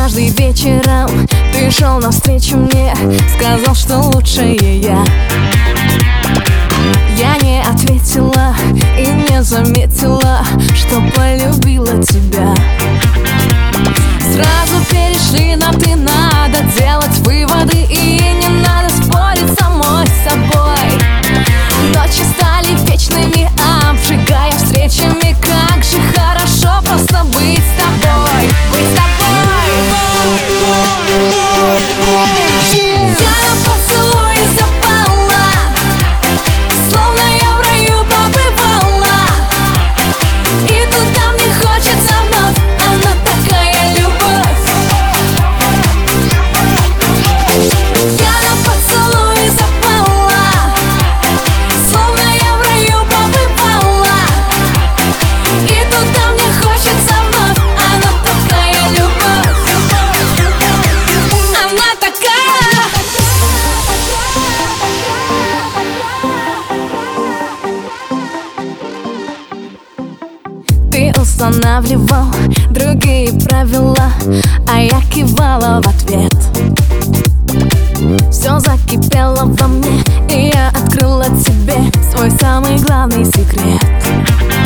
Однажды вечером ты шел навстречу мне, сказал, что лучшее я. Я не ответила и не заметила, что полюбила тебя. Сразу перешли на «ты», надо делать выводы, и не надо спорить самой с собой. Ночи стали вечными, обжигая встречами. Как же хорошо просто быть с тобой, быть с тобой. Я на поцелуй запала, словно я в раю побывала, и туда мне хочется вновь. Она такая любовь. Я на поцелуй запала, словно я в раю побывала, и туда мне хочется вновь. Она такая любовь. Она такая. Ты устанавливал другие правила, а я кивала в ответ. Все закипело во мне, и я открыла тебе свой самый главный секрет.